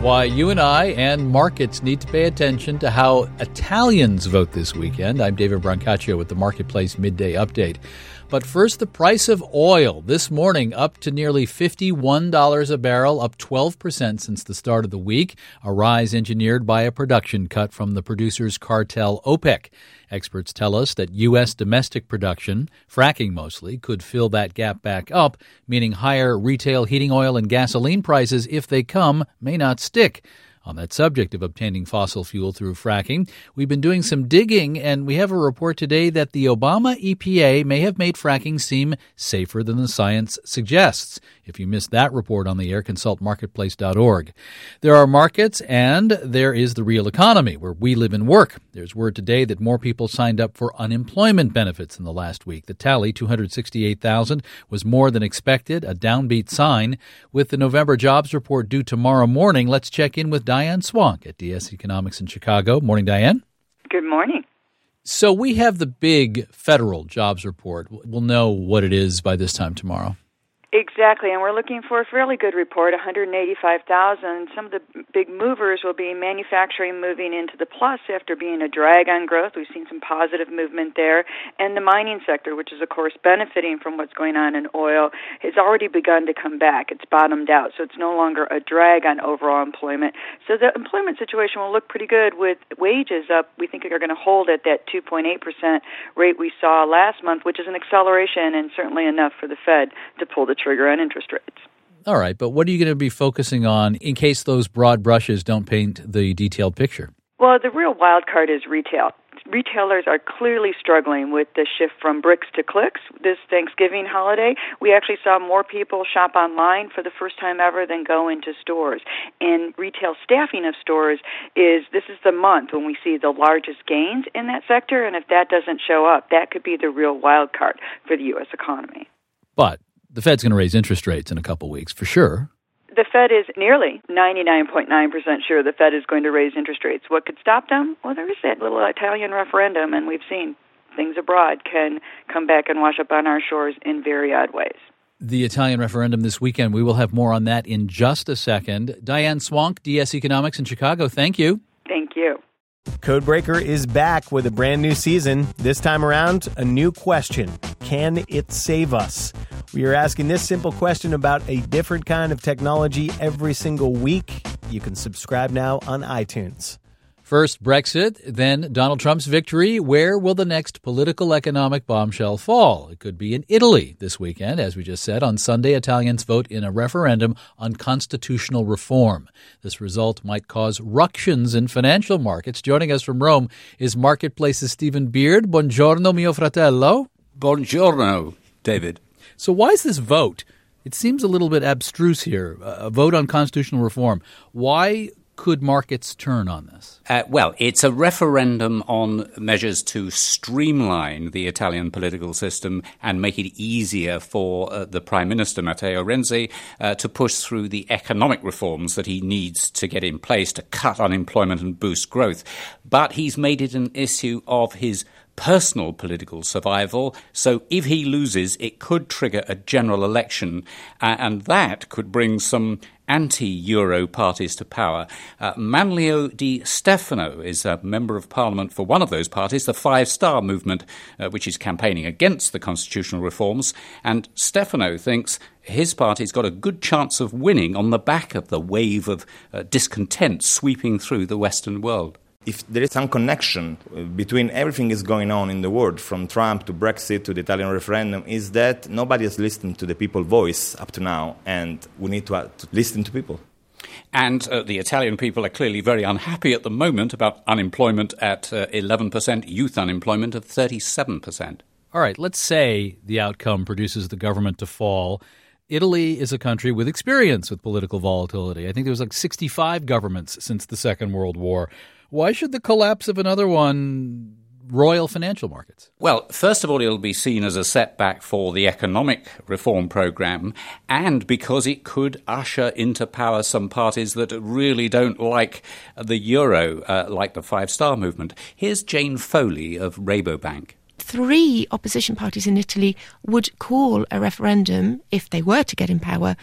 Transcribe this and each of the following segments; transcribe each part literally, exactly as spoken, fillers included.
Why you and I and markets need to pay attention to how Italians vote this weekend. I'm David Brancaccio with the Marketplace Midday Update. But first, the price of oil this morning up to nearly fifty-one dollars a barrel, up twelve percent since the start of the week, a rise engineered by a production cut from the producers' cartel OPEC. Experts tell us that U S domestic production, fracking mostly, could fill that gap back up, meaning higher retail heating oil and gasoline prices, if they come, may not stick. On that subject of obtaining fossil fuel through fracking, we've been doing some digging, and we have a report today that the Obama E P A may have made fracking seem safer than the science suggests. If you missed that report on the air, consult marketplace dot org. There are markets, and there is the real economy, where we live and work. There's word today that more people signed up for unemployment benefits in the last week. The tally, two hundred sixty-eight thousand, was more than expected, a downbeat sign. With the November jobs report due tomorrow morning, let's check in with Diane Swank at D S Economics in Chicago. Morning, Diane. Good morning. So we have the big federal jobs report. We'll know what it is by this time tomorrow. Exactly, and we're looking for a fairly good report, one hundred eighty-five thousand. Some of the big movers will be manufacturing moving into the plus after being a drag on growth. We've seen some positive movement there. And the mining sector, which is, of course, benefiting from what's going on in oil, has already begun to come back. It's bottomed out, so it's no longer a drag on overall employment. So the employment situation will look pretty good with wages up. We think they're going to hold at that two point eight percent rate we saw last month, which is an acceleration and certainly enough for the Fed to pull the trigger on interest rates. All right, but what are you going to be focusing on in case those broad brushes don't paint the detailed picture? Well, the real wild card is retail. Retailers are clearly struggling with the shift from bricks to clicks this Thanksgiving holiday. We actually saw more people shop online for the first time ever than go into stores. And retail staffing of stores is, this is the month when we see the largest gains in that sector. And if that doesn't show up, that could be the real wild card for the U S economy. But the Fed's going to raise interest rates in a couple weeks, for sure. The Fed is nearly ninety-nine point nine percent sure the Fed is going to raise interest rates. What could stop them? Well, there is that little Italian referendum, and we've seen things abroad can come back and wash up on our shores in very odd ways. The Italian referendum this weekend, we will have more on that in just a second. Diane Swank, D S Economics in Chicago, thank you. Thank you. Codebreaker is back with a brand new season. This time around, a new question. Can it save us? We are asking this simple question about a different kind of technology every single week. You can subscribe now on iTunes. First, Brexit, then Donald Trump's victory. Where will the next political economic bombshell fall? It could be in Italy this weekend. As we just said, on Sunday, Italians vote in a referendum on constitutional reform. This result might cause ructions in financial markets. Joining us from Rome is Marketplace's Stephen Beard. Buongiorno, mio fratello. Buongiorno, David. So why is this vote? It seems a little bit abstruse here, a vote on constitutional reform. Why could markets turn on this? Uh, well, it's a referendum on measures to streamline the Italian political system and make it easier for uh, the Prime Minister, Matteo Renzi, uh, to push through the economic reforms that he needs to get in place to cut unemployment and boost growth. But he's made it an issue of his personal political survival, so if he loses, it could trigger a general election, uh, and that could bring some anti-Euro parties to power. Uh, Manlio Di Stefano is a member of parliament for one of those parties, the Five Star Movement, uh, which is campaigning against the constitutional reforms, and Stefano thinks his party's got a good chance of winning on the back of the wave of uh, discontent sweeping through the Western world. If there is some connection between everything is going on in the world, from Trump to Brexit to the Italian referendum, is that nobody has listened to the people's voice up to now, and we need to, uh, to listen to people. And uh, the Italian people are clearly very unhappy at the moment about unemployment at uh, eleven percent, youth unemployment of thirty-seven percent. All right, let's say the outcome produces the government to fall. Italy is a country with experience with political volatility. I think there was like sixty-five governments since the Second World War. Why should the collapse of another one roil financial markets? Well, first of all, it'll be seen as a setback for the economic reform program, and because it could usher into power some parties that really don't like the euro, uh, like the Five Star Movement. Here's Jane Foley of Rabobank. Three opposition parties in Italy would call a referendum, if they were to get in power,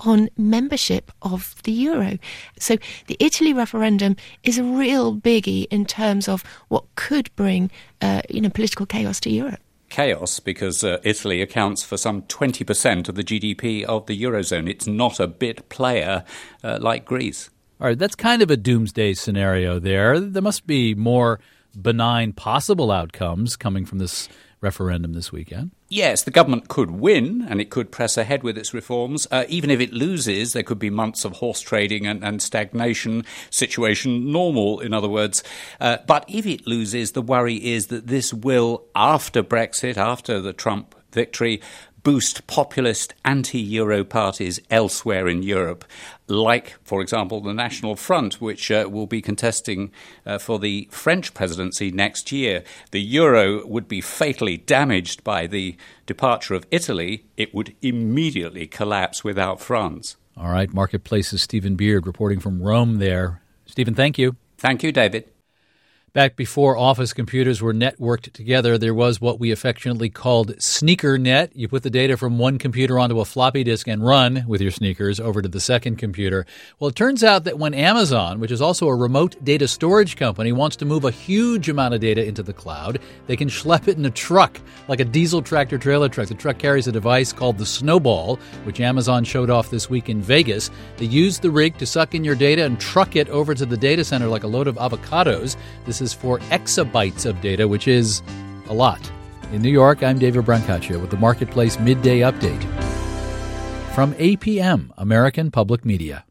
on membership of the euro. So the Italy referendum is a real biggie in terms of what could bring uh, you know, political chaos to Europe. Chaos because uh, Italy accounts for some twenty percent of the G D P of the Eurozone. It's not a bit player uh, like Greece. All right, that's kind of a doomsday scenario there. There must be more benign possible outcomes coming from this referendum this weekend. Yes, the government could win and it could press ahead with its reforms. Uh, even if it loses, there could be months of horse trading and, and stagnation, situation normal, in other words. Uh, but if it loses, the worry is that this will, after Brexit, after the Trump victory, boost populist anti-Euro parties elsewhere in Europe, like, for example, the National Front, which uh, will be contesting uh, for the French presidency next year. The euro would be fatally damaged by the departure of Italy. It would immediately collapse without France. All right, Marketplace's Stephen Beard reporting from Rome there. Stephen, thank you. Thank you, David. Back before office computers were networked together, there was what we affectionately called SneakerNet. You put the data from one computer onto a floppy disk and run with your sneakers over to the second computer. Well, it turns out that when Amazon, which is also a remote data storage company, wants to move a huge amount of data into the cloud, they can schlep it in a truck, like a diesel tractor trailer truck. The truck carries a device called the Snowball, which Amazon showed off this week in Vegas. They use the rig to suck in your data and truck it over to the data center like a load of avocados. This is for exabytes of data, which is a lot. In New York, I'm David Brancaccio with the Marketplace Midday Update from A P M, American Public Media.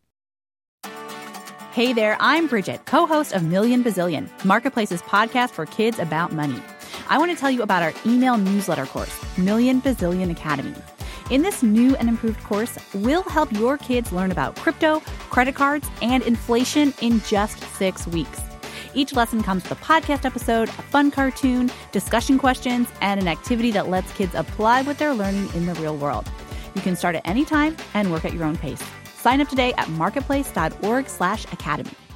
Hey there, I'm Bridget, co-host of Million Bazillion, Marketplace's podcast for kids about money. I want to tell you about our email newsletter course, Million Bazillion Academy. In this new and improved course, we'll help your kids learn about crypto, credit cards, and inflation in just six weeks. Each lesson comes with a podcast episode, a fun cartoon, discussion questions, and an activity that lets kids apply what they're learning in the real world. You can start at any time and work at your own pace. Sign up today at marketplace.org slash academy.